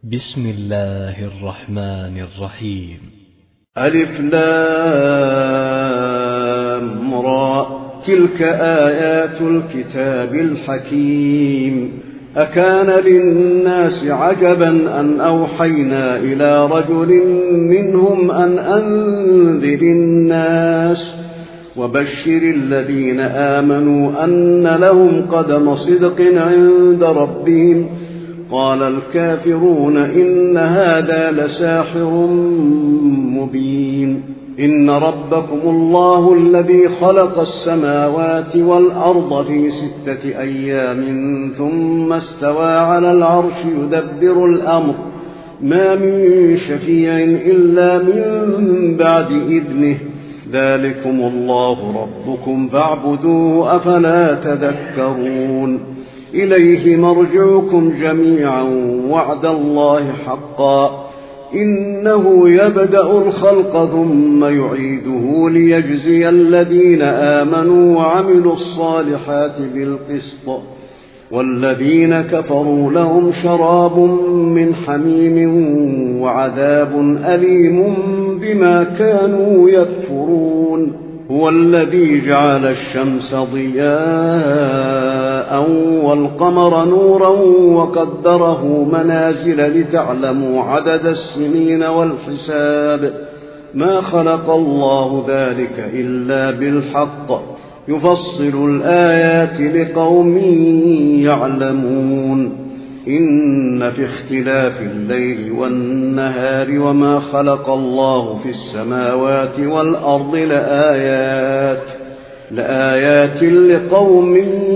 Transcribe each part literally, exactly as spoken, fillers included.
بسم الله الرحمن الرحيم. ألف لام را، تلك آيات الكتاب الحكيم. أكان للناس عجبا أن أوحينا إلى رجل منهم أن أنذر الناس وبشر الذين آمنوا أن لهم قدم صدق عند ربهم. قال الكافرون إن هذا لساحر مبين. إن ربكم الله الذي خلق السماوات والأرض في ستة أيام ثم استوى على العرش يدبر الأمر، ما من شفيع إلا من بعد إذنه. ذلكم الله ربكم فاعبدوه أفلا تذكرون. إليه مرجعكم جميعا وعد الله حقا، إنه يبدأ الخلق ثم يعيده ليجزي الذين آمنوا وعملوا الصالحات بالقسط، والذين كفروا لهم شراب من حميم وعذاب أليم بما كانوا يكفرون. هو الذي جعل الشمس ضياء والقمر نورا وقدره منازل لتعلموا عدد السنين والحساب، ما خلق الله ذلك إلا بالحق، يفصل الآيات لقوم يعلمون. إن في اختلاف الليل والنهار وما خلق الله في السماوات والأرض لآيات لآيات لقوم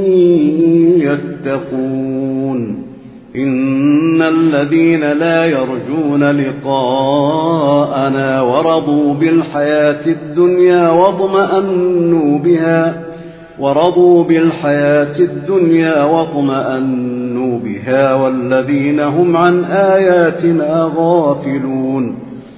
يتقون. إن الذين لا يرجون لقاءنا ورضوا بالحياة الدنيا واطمأنوا بها ورضوا بالحياة الدنيا واطمأنوا بها والذين هم عن آياتنا غافلون،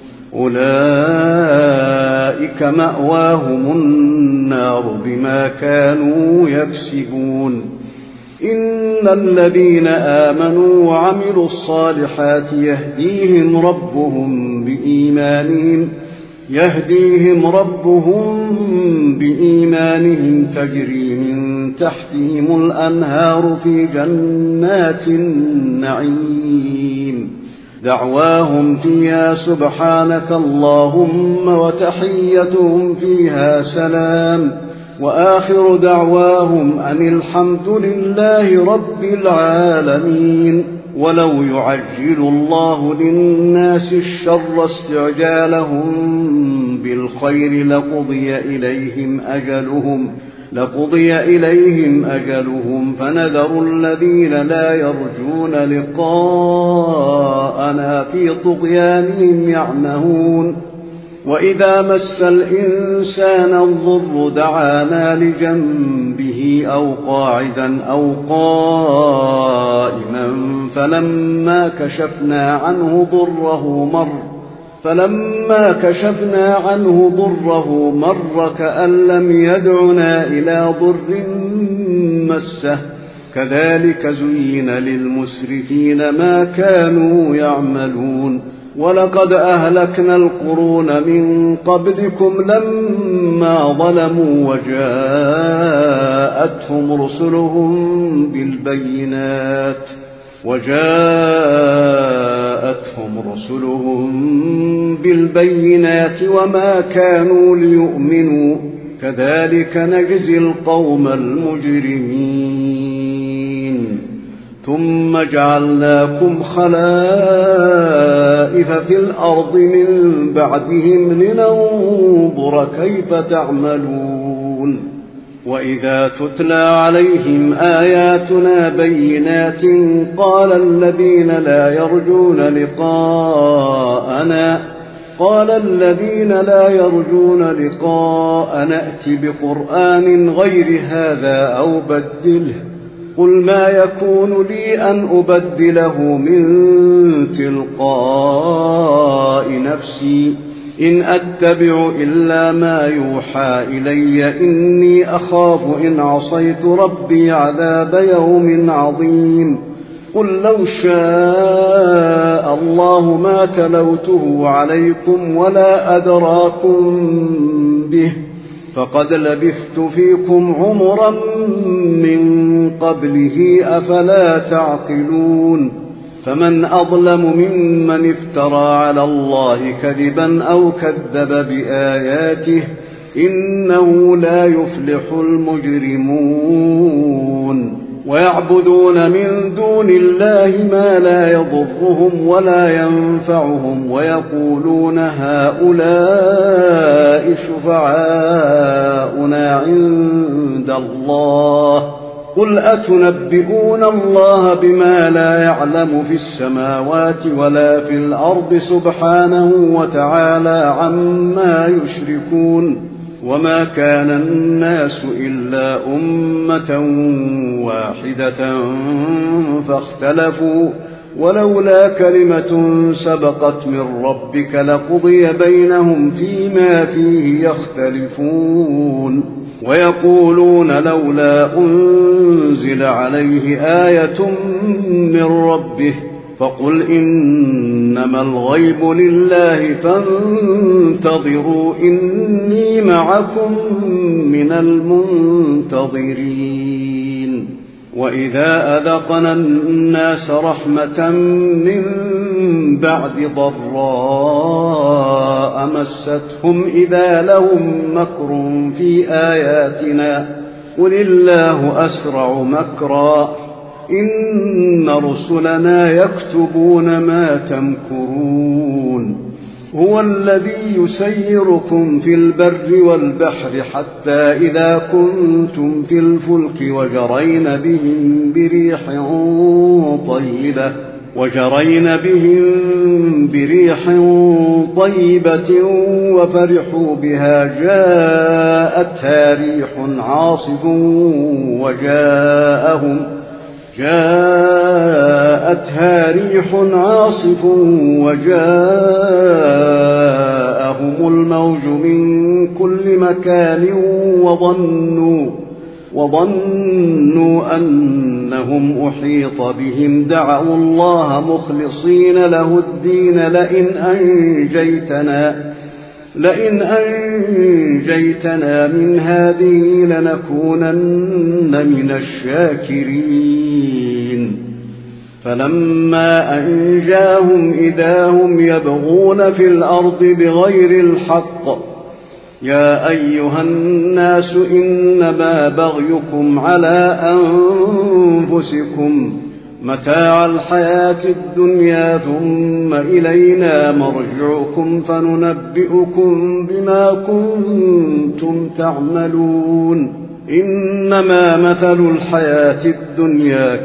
أولئك مأواهم النار بما كانوا يكسبون. إن الذين آمنوا وعملوا الصالحات يهديهم ربهم بإيمانهم يهديهم ربهم بإيمانهم تجري من تحتهم الأنهار في جنات النعيم، دعواهم فيها سبحانك اللهم وتحيتهم فيها سلام، وآخر دعواهم أن الحمد لله رب العالمين. ولو يعجل الله للناس الشر استعجالهم بالخير لقضي إليهم أجلهم لقضي إليهم أجلهم فنذر الذين لا يرجون لقاءنا في طغيانهم يعمهون. وإذا مس الإنسان الضر دعانا لجنبه أو قاعدا أو قائما فلما كشفنا عنه ضره مر فلما كشفنا عنه ضره مر كأن لم يدعنا إلى ضر مسه. كذلك زين للمسرفين ما كانوا يعملون. ولقد أهلكنا القرون من قبلكم لما ظلموا وجاءتهم رسلهم بالبينات وجاءتهم رسلهم بالبينات وما كانوا ليؤمنوا، كذلك نجزي القوم المجرمين. ثم جعلناكم خلائف في الأرض من بعدهم لننظر كيف تعملون. وإذا تتلى عليهم آياتنا بينات قال الذين لا يرجون لقاءنا قال الذين لا يرجون لقاءنا ائت بقرآن غير هذا أو بدله. قل ما يكون لي أن أبدله من تلقاء نفسي إن أتبع إلا ما يوحى إلي إني أخاف إن عصيت ربي عذاب يوم عظيم. قل لو شاء الله ما تلوته عليكم ولا أدراكم به فقد لبثت فيكم عمرا من قبله أفلا تعقلون فمن أظلم ممن افترى على الله كذبا أو كذب بآياته إنه لا يفلح المجرمون ويعبدون من دون الله ما لا يضرهم ولا ينفعهم ويقولون هؤلاء شفعاؤنا عند الله قل أتنبئون الله بما لا يعلم في السماوات ولا في الأرض سبحانه وتعالى عما يشركون وما كان الناس إلا أمة واحدة فاختلفوا ولولا كلمة سبقت من ربك لقضي بينهم فيما فيه يختلفون ويقولون لولا أنزل عليه آية من ربه فقل إنما الغيب لله فانتظروا إني معكم من المنتظرين وإذا أذقنا الناس رحمة من بعد ضراء مستهم إذا لهم مكر في آياتنا قل الله أسرع مكرا إن رسلنا يكتبون ما تمكرون هو الذي يسيركم في البر والبحر حتى إذا كنتم في الفلك وجرين بهم بريح طيبة وجرين بهم بريح طيبة وفرحوا بها جاءتها ريح عاصف وجاءهم جاءتها ريح عاصف وجاءهم الموج من كل مكان وظنوا وظنوا أنهم أحيط بهم دعوا الله مخلصين له الدين لئن أنجيتنا لئن أنجيتنا من هذه لنكونن من الشاكرين فلما أنجاهم إذا هم يبغون في الأرض بغير الحق يا أيها الناس إنما بغيكم على أنفسكم متاع الحياة الدنيا ثم إلينا مرجعكم فننبئكم بما كنتم تعملون إنما مثل الحياة الدنيا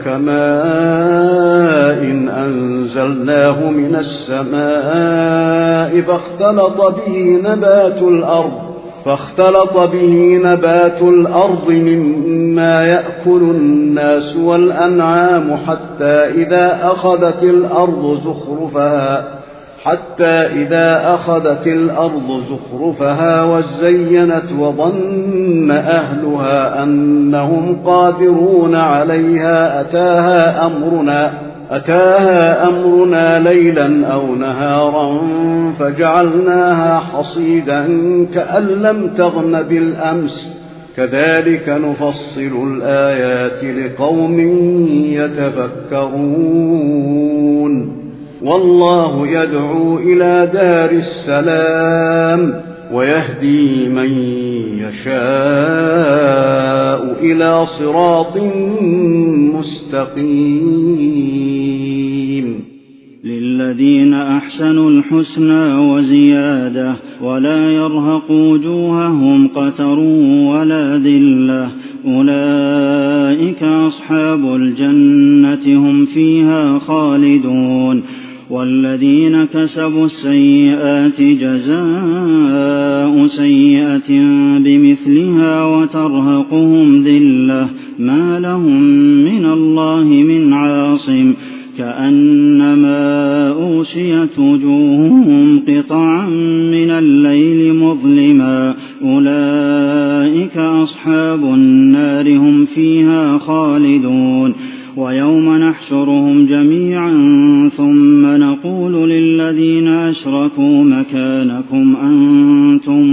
كماء إن أنزلناه من السماء فاختلط به نبات الأرض فاختلط به نبات الأرض مما يأكل الناس والأنعام حتى إذا أخذت الأرض زخرفها حتى إذا أخذت الأرض زخرفها وزينت وظن أهلها أنهم قادرون عليها أتاها أمرنا أتاها أمرنا ليلا أو نهارا فجعلناها حصيدا كأن لم تغن بالأمس كذلك نفصل الآيات لقوم يتفكرون والله يدعو إلى دار السلام ويهدي من يشاء إلى صراط مستقيم للذين أحسنوا الحسنى وزيادة ولا يرهق وجوههم قتر ولا ذلة أولئك أصحاب الجنة هم فيها خالدون والذين كسبوا السيئات جزاء سيئة بمثلها وترهقهم ذلة ما لهم من الله من عاصم كأنما أوشيت وجوههم قطعا من الليل مظلما أولئك أصحاب النار هم فيها خالدون ويوم نحشرهم جميعا ثم نقول الذين أشركوا مكانكم أنتم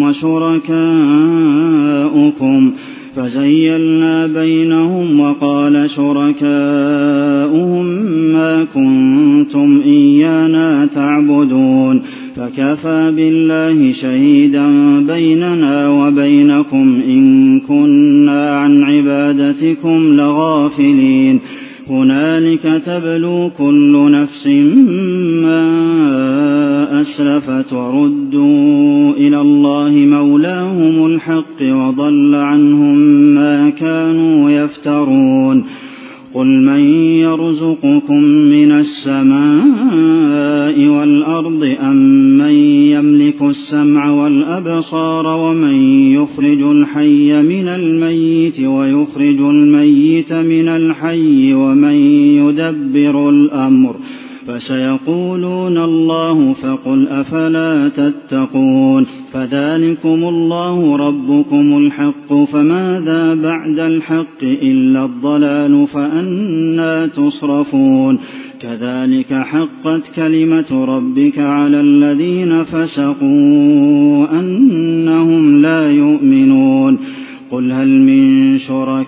وشركاؤكم فزيلنا بينهم وقال شركاؤهم ما كنتم إيانا تعبدون فكفى بالله شهيدا بيننا وبينكم إن كنا عن عبادتكم لغافلين هنالك تبلو كل نفس ما أسلفت وردوا إلى الله مولاهم الحق وضل عنهم ما كانوا يفترون قل من يرزقكم من السماء والأرض أم من يملك السمع والأبصار ومن يخرج الحي من الميت ويخرج الميت من الحي ومن يدبر الأمر فسيقولون الله فقل أفلا تتقون فذلكم الله ربكم الحق فماذا بعد الحق إلا الضلال فأنى تصرفون كذلك حقت كلمة ربك على الذين فسقوا أنهم لا يؤمنون قل هل من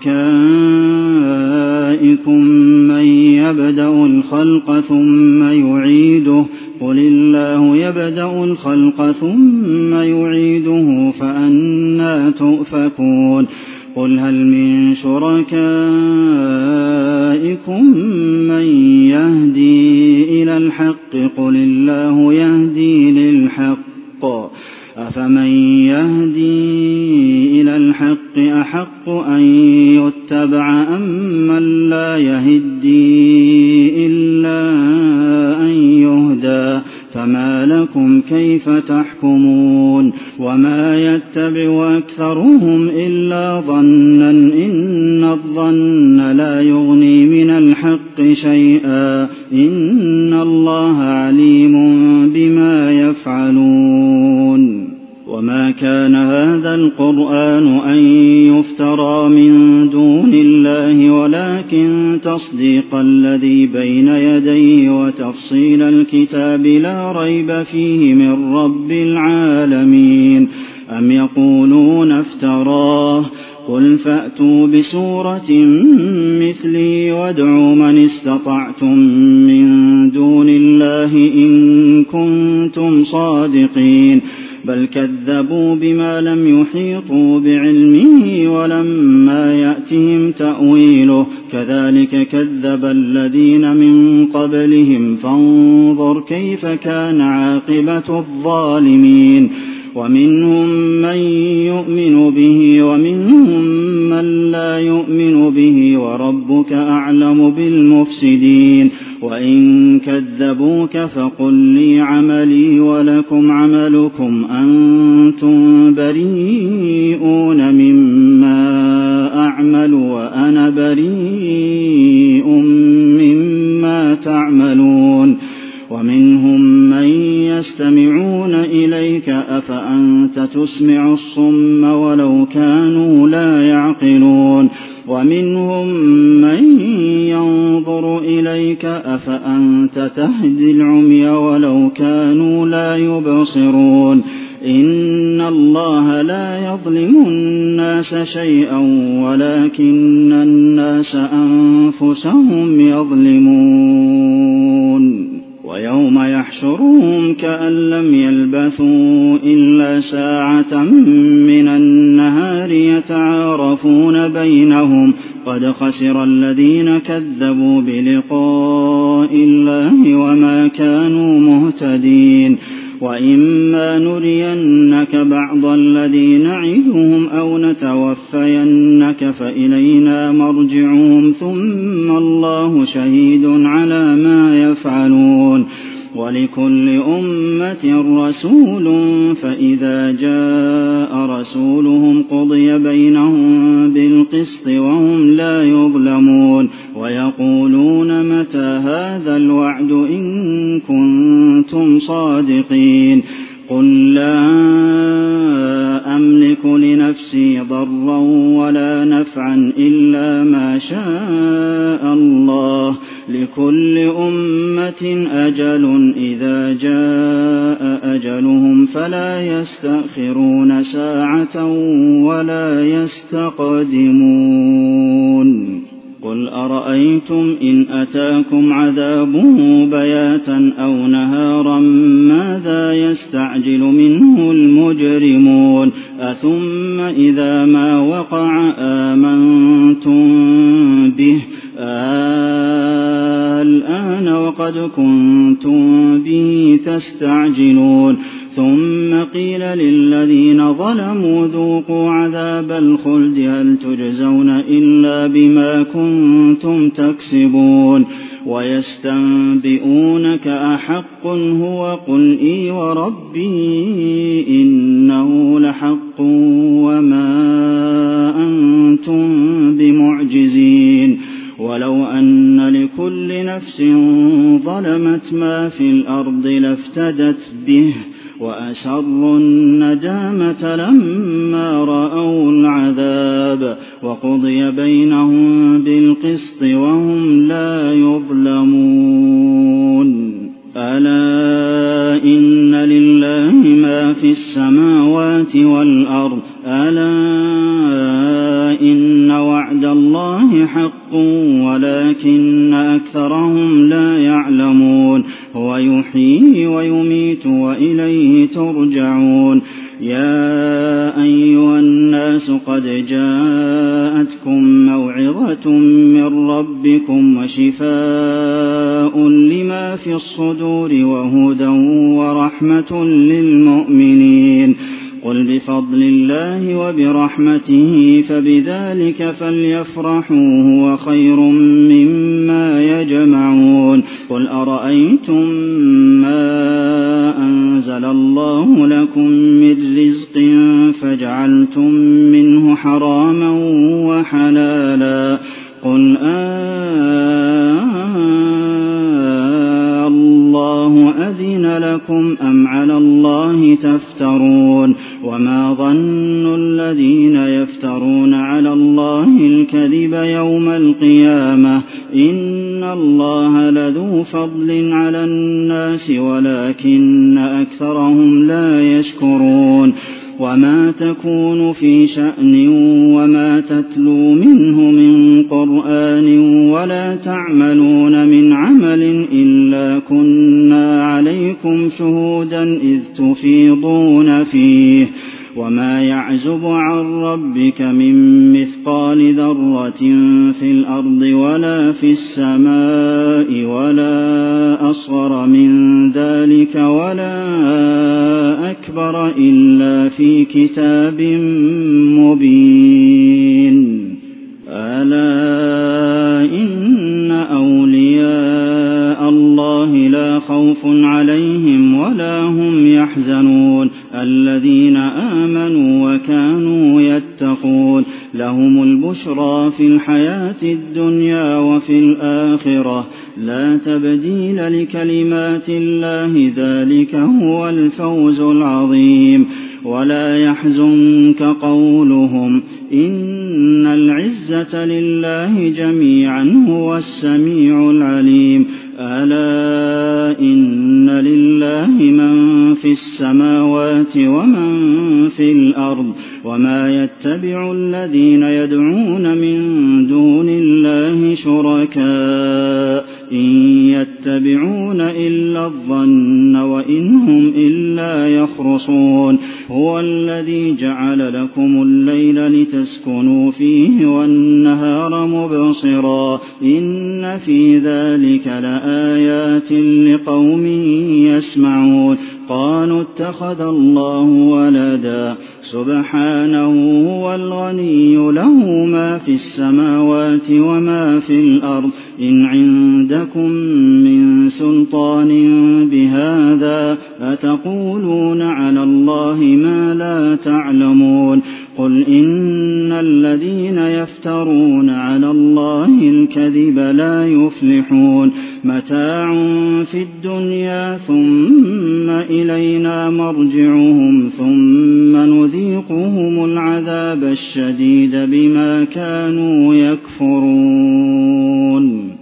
شركائكم من يبدأ الخلق ثم يعيده قل الله يبدأ الخلق ثم يعيده فأنى تؤفكون قل هل من شركائكم من يهدي إلى الحق قل الله يهدي للحق أفمن يهدي إلى الحق أحق أن يتبع أمن لا يهدي إلا أن يهدى فما لكم كيف تحكمون وما يتبع أكثرهم إلا ظنا إن الظن لا يغني من الحق شيئا إن الله عليم بما يفعلون وما كان هذا القرآن أن يفترى من دون الله ولكن تصديق الذي بين يديه وتفصيل الكتاب لا ريب فيه من رب العالمين أم يقولون افتراه قل فأتوا بسورة مثلي وادعوا من استطعتم من دون الله إن كنتم صادقين بل كذبوا بما لم يحيطوا بعلمه ولما يأتهم تأويله كذلك كذب الذين من قبلهم فانظر كيف كان عاقبة الظالمين ومنهم من يؤمن به ومنهم من لا يؤمن به وربك أعلم بالمفسدين وإن كذبوك فقل لي عملي ولكم عملكم أنتم بريئون مما أعمل وأنا بريء مما تعملون ومنهم من يستمعون إليك أفأنت تسمع الصم ولو كانوا لا يعقلون ومنهم من ينظر إليك أفأنت تهدي العمي ولو كانوا لا يبصرون إن الله لا يظلم الناس شيئا ولكن الناس أنفسهم يظلمون ويوم يحشرهم كأن لم يلبثوا إلا ساعة من النهار يتعارفون بينهم قد خسر الذين كذبوا بلقاء الله وما كانوا مهتدين وإما نرينك بعض الذي نعدهم أو نتوفينك فإلينا مرجعهم ثم الله شهيد على ما يفعلون ولكل أمة رسول فإذا جاء رسولهم قضي بينهم بالقسط وهم لا يظلمون ويقولون متى هذا الوعد إن كنتم صادقين قل لا أملك لنفسي ضرا ولا نفعا إلا ما شاء الله لكل أمة أجل إذا جاء أجلهم فلا يستأخرون ساعة ولا يستقدمون قل أرأيتم إن أتاكم عذابه بياتا أو نهارا ماذا يستعجل منه المجرمون أثم إذا ما وقع آمنتم به الآن وقد كنتم به تستعجلون ثم قيل للذين ظلموا ذوقوا عذاب الخلد هل تجزون إلا بما كنتم تكسبون ويستنبئونك أحق هو قل إي وربي إنه لحق وما أنتم بمعجزين ولو أن لكل نفس ظلمت ما في الأرض لافتدت به وأسروا الندامة لما رأوا العذاب وقضي بينهم بالقسط وهم لا يظلمون ألا إن لله ما في السماوات والأرض ألا إن وعد الله حق ولكن أكثرهم لا يعلمون هو يحيي ويميت وإليه ترجعون يا أيها الناس قد جاءتكم موعظة من ربكم وشفاء لما في الصدور وهدى ورحمة للمؤمنين قل بفضل الله وبرحمته فبذلك فليفرحوا هو خير مما يجمعون قل أرأيتم ما أنزل الله لكم من رزق فجعلتم منه حراما وحلالا قل آه الله أذن لكم أم على الله تفترون وما ظن الذين يفترون على الله الكذب يوم القيامة إن الله لذو فضل على الناس ولكن أكثرهم لا يشكرون وما تكون في شأن وما تتلو منه من قرآن ولا تعملون من عمل إلا كنا عليكم شهودا إذ تفيضون فيه وما يعزب عن ربك من مثقال ذرة في الأرض ولا في السماء ولا أصغر من ذلك ولا أكبر إلا في كتاب مبين ألا إن أولياء الله لا خوف عليهم ولا هم يحزنون الذين آمنوا وكانوا يتقون لهم البشرى في الحياة الدنيا وفي الآخرة لا تبديل لكلمات الله ذلك هو الفوز العظيم ولا يحزنك قولهم إن العزة لله جميعا هو السميع العليم ألا إن لله من في السماوات ومن في الأرض وما يتبع الذين يدعون من دون الله شركاء إن يتبعون إلا الظن وإن هم إلا يخرصون هو الذي جعل لكم الليل لتسكنوا فيه والنهار مبصرا إن في ذلك لآيات لقوم يسمعون قالوا اتخذ الله ولدا سبحانه هو الغني له ما في السماوات وما في الأرض إن عندكم من سلطان بهذا أتقولون على الله ما لا تعلمون قل إن الذين يفترون على الله الكذب لا يفلحون متاع في الدنيا ثم إلينا مرجعهم ثم نذيقهم العذاب الشديد بما كانوا يكفرون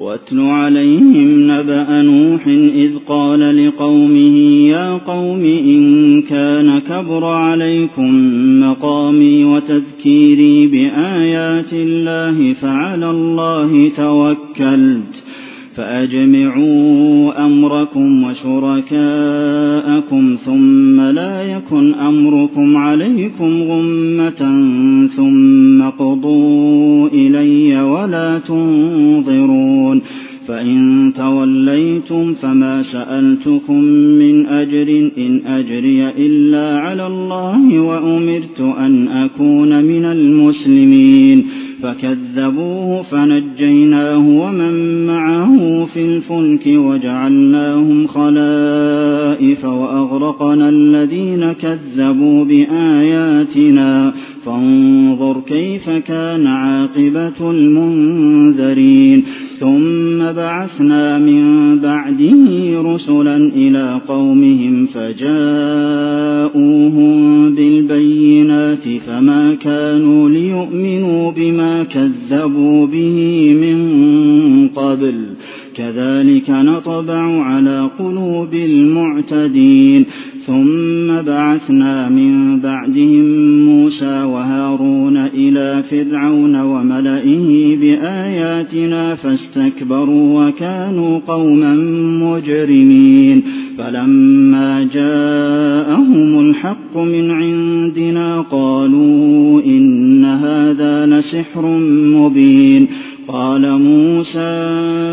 واتل عليهم نبأ نوح إذ قال لقومه يا قوم إن كان كبر عليكم مقامي وتذكيري بآيات الله فعلى الله توكلت فأجمعوا أمركم وشركاءكم ثم لا يكن أمركم عليكم غمة ثم قضوا إلي ولا تنظرون فإن توليتم فما سألتكم من أجر إن أجري إلا على الله وأمرت أن أكون من المسلمين فكذبوه فنجيناه ومن معه في الفلك وجعلناهم خلائف وأغرقنا الذين كذبوا بآياتنا فانظر كيف كان عاقبة المنذرين ثم بعثنا من بعده رسلا إلى قومهم فجاءوهم بالبينات فما كانوا ليؤمنوا بما كذبوا به من قبل كذلك نطبع على قلوب المعتدين ثم بعثنا من بعدهم موسى وهارون إلى فرعون وملئه بآياتنا فاستكبروا وكانوا قوما مجرمين فلما جاءهم الحق من عندنا قالوا إن هذا لسحر مبين قال موسى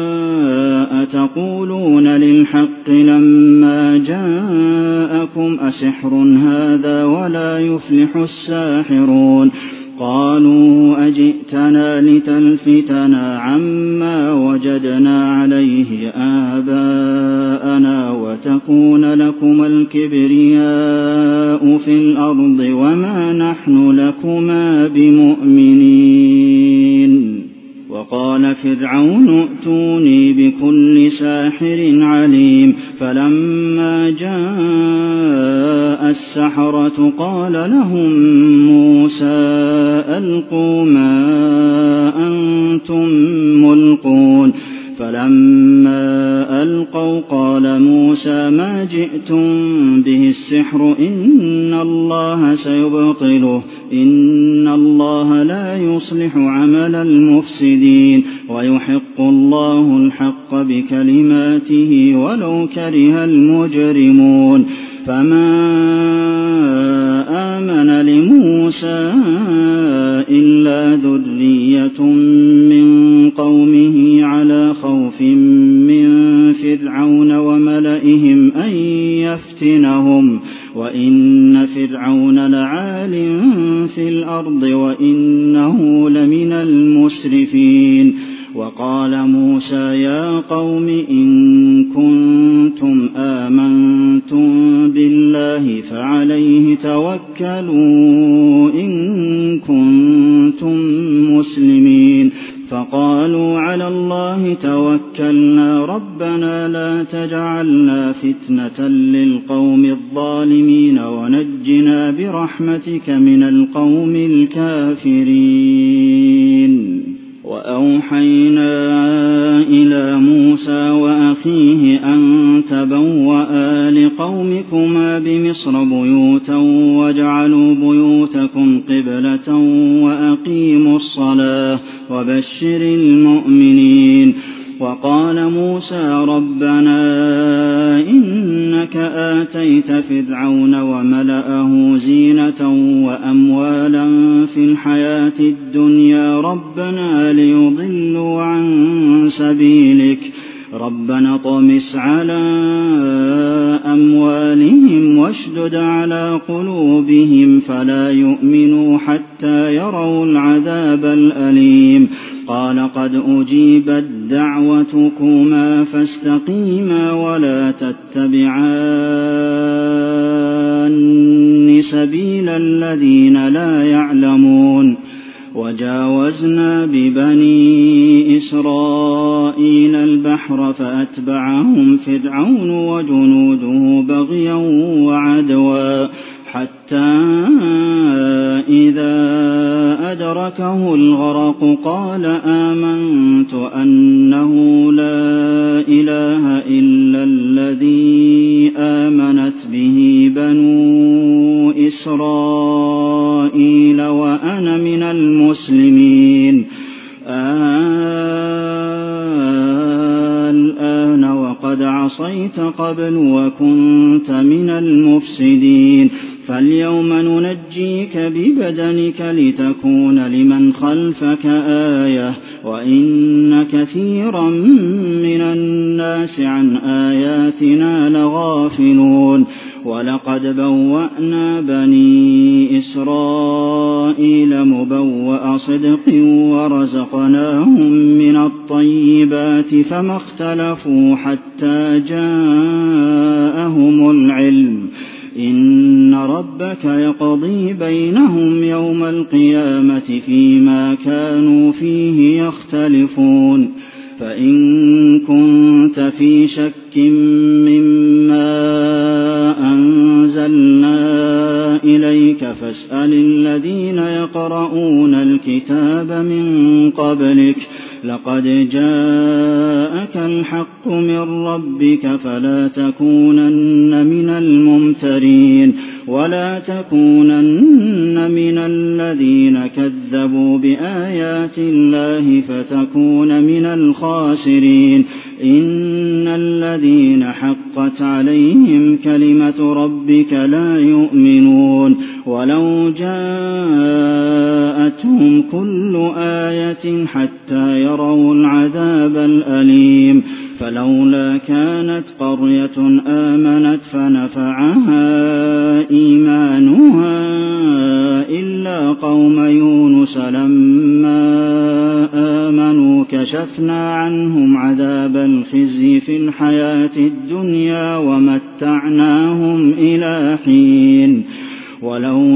أتقولون للحق لما جاءكم أسحر هذا ولا يفلح الساحرون قالوا أجئتنا لتلفتنا عما وجدنا عليه آباءنا وتكون لكما الكبرياء في الأرض وما نحن لكما بمؤمنين وقال فرعون ائتوني بكل ساحر عليم فلما جاء السحرة قال لهم موسى ألقوا ما أنتم ملقون فلما ألقوا قال موسى ما جئتم به السحر إن الله سيبطله إن الله لا يصلح عمل المفسدين ويحق الله الحق بكلماته ولو كره المجرمون فما آمن لموسى إلا ذرية من قومه على خوف من فرعون وملئهم أن يفتنهم وإن فرعون لعال في الأرض وإنه لمن المسرفين وقال موسى يا قوم إن كنتم آمنتم بالله فعليه توكلوا إن كنتم مسلمين فقالوا على الله توكلنا ربنا لا تجعلنا فتنة للقوم الظالمين ونجنا برحمتك من القوم الكافرين وأوحينا إلى موسى وأخيه أن تبوأ لقومكما بمصر بيوتا واجعلوا بيوتكم قبلة وأقيموا الصلاة وبشر المؤمنين وقال موسى ربنا إنك آتيت فرعون وملأه زينة وأموالا في الحياة الدنيا ربنا ليضلوا عن سبيلك ربنا طمس على أموالهم واشدد على قلوبهم فلا يؤمنوا حتى يروا العذاب الأليم قال قد أجيبت دعوتكما فاستقيما ولا تتبعان سبيل الذين لا يعلمون وجاوزنا ببني إسرائيل البحر فأتبعهم فرعون وجنوده بغيا وعدوا حتى إذا أدركه الغرق قال آمنت أنه لا إله إلا الذي آمنت به بنو إسرائيل وأنا من المسلمين. الآن وقد عصيت قبل وكنت من المفسدين. فاليوم ننجيك ببدنك لتكون لمن خلفك آية وإن كثيرا من الناس عن آياتنا لغافلون. ولقد بوأنا بني إسرائيل مبوأ صدق ورزقناهم من الطيبات فما اختلفوا حتى جاءهم العلم. إن ربك يقضي بينهم يوم القيامة فيما كانوا فيه يختلفون. فإن كنت في شك مما أنزلنا إليك فاسأل الذين يقرؤون الكتاب من قبلك لقد جاءك الحق من ربك فلا تكونن من الممترين ولا تكونن من الذين كذبوا بآيات الله فتكون من الخاسرين. إن الذين حقت عليهم كلمة ربك لا يؤمنون ولو جاءتهم كل آية حتى يروا العذاب الأليم. فلولا كانت قرية آمنت فنفعها إيمانها إلا قوم يونس لما آمنوا كشفنا عنهم عذاب الخزي في الحياة الدنيا ومتعناهم إلى حين. ولو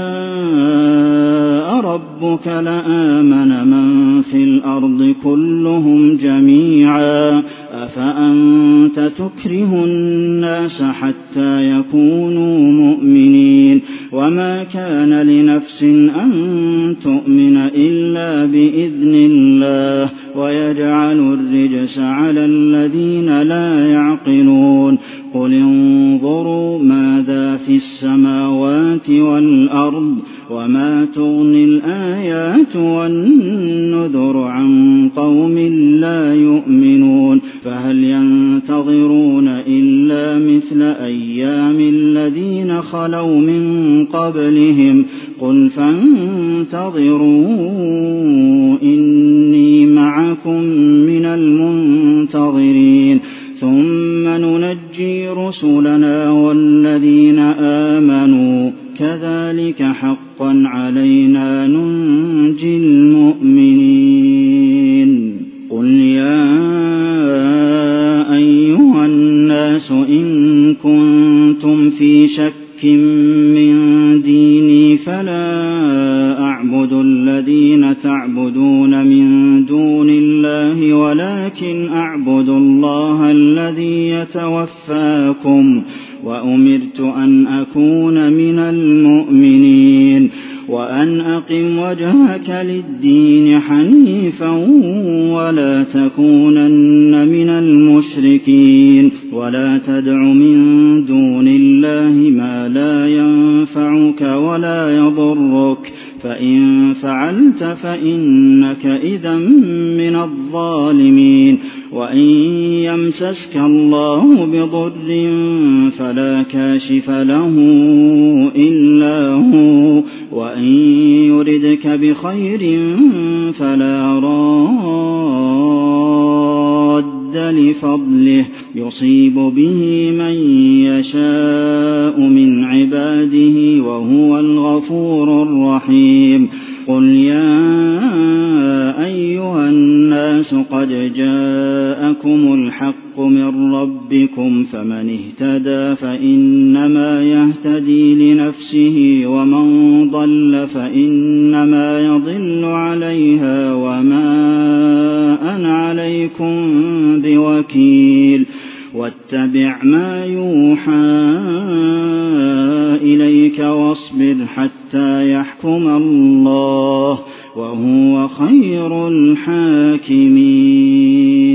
شاء ربك لآمن من في الأرض كلهم جميعا أفأنت تكره الناس حتى يكونوا مؤمنين. وما كان لنفس أن تؤمن إلا بإذن الله ويجعل الرجس على الذين لا يعقلون. قل انظروا ماذا في السماوات والأرض وما تغني الآيات والنذر عن قوم لا يؤمنون. فهل ينتظرون إلا مثل أيام الذين خلوا من قبلهم قل فانتظروا إني معكم من المنتظرين. ثم ننجي رسلنا والذين آمنوا كذلك حقا علينا ننجي المؤمنين. قل يا أيها الناس إن كنتم في شك من ديني فلا أعبد الذين تعبدون من دون الله ولكن أعبد الله الذي يتوفاكم وأمرت أن أكون من المؤمنين. وأن أقم وجهك للدين حنيفا ولا تكونن من المشركين ولا تدع من دون الله ما لا ينفعك ولا يضرك فإن فعلت فإنك إذا من الظالمين. وإن يمسسك الله بضر فلا كاشف له إلا هو وإن يردك بخير فلا راد لفضله يصيب به من يشاء من عباده وهو الغفور الرحيم. قل يا أيها الناس قد جاءكم الحق من ربكم فمن اهتدى فإنما يهتدي لنفسه ومن ضل فإنما يضل عليها وما أنا عليكم بوكيل. واتبع ما يوحى إليك واصبر حتى يحكم الله وهو خير الحاكمين.